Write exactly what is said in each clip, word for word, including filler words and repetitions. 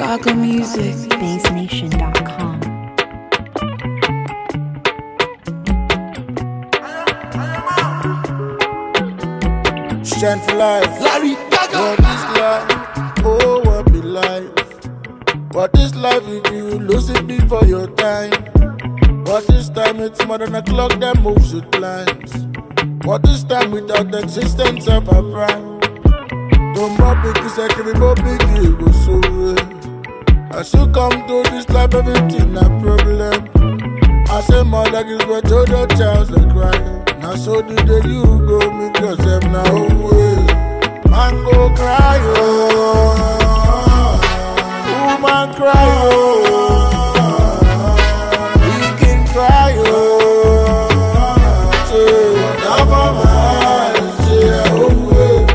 Gaga Music. Base Nation dot com. Strength for life. Larry Gaga. What is life? Oh, what be life? What is life if you lose it before your time? What is time? It's more than a clock that moves with lines. What is time without the existence of a prime? Don't more big is like every more big it was so real. I should come to this life, everything a problem. I say more like it's what all the child they cry. Now so did the you go me cause I'm now away. Man go cry oh, woman cry oh, we can cry oh. Say never mind, say away.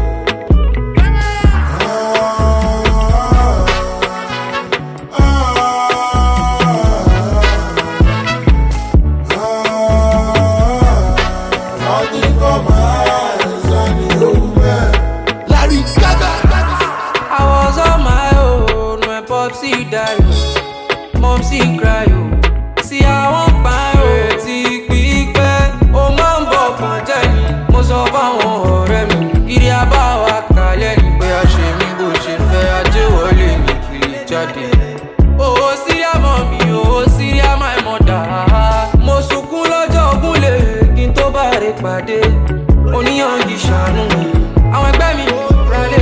Larry Gaga. I was on my own when Popsy died. Momsy cry oh. See I won't buy oh. Ti pípẹ́, ó máa ń bọ̀ kàn jẹ́ ni. Mo sọ fáwọn ọ̀rẹ́ mi, ìrì àbá wa kalẹ̀ ni pé a ṣe mí bó ṣe fẹ́ ajé wọlé ní kiri jáde. Owó síríà mọ́ mi, owó síríà my mother. Mo sunkún lọ́jọ́ ògúnlé kí n tó bá rè pàdé. Oníyanjú ṣàánú mi, àwọn ẹgbẹ́ mi rálé.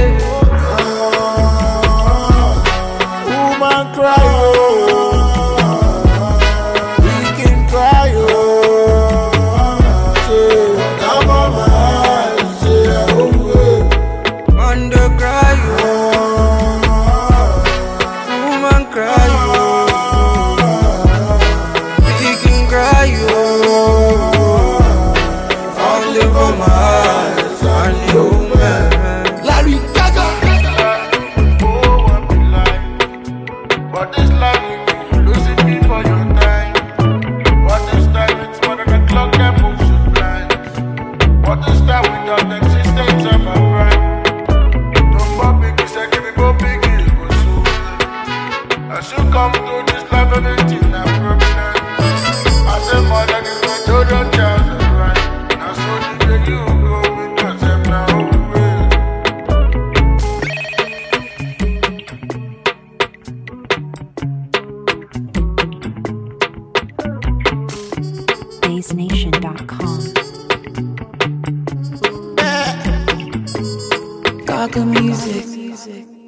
Woman cry oh, we can cry oh. Say never mind, say away. Man dey cry oh, woman cry oh, pikin cry oh. Only for my eyes and you man. Larry Gaga. Oh, what be life? What is life if you lose it before your time? What is time? It's more than a clock that moves with lines. What is time without the existence of a prime? Don't go big, it's like if go big, it was so real. I should come to this life, everything I'm permanent. I say more than it's my children, child, and right. Now so did you go because I'm now away. Base Nation dot com. Gaga Music.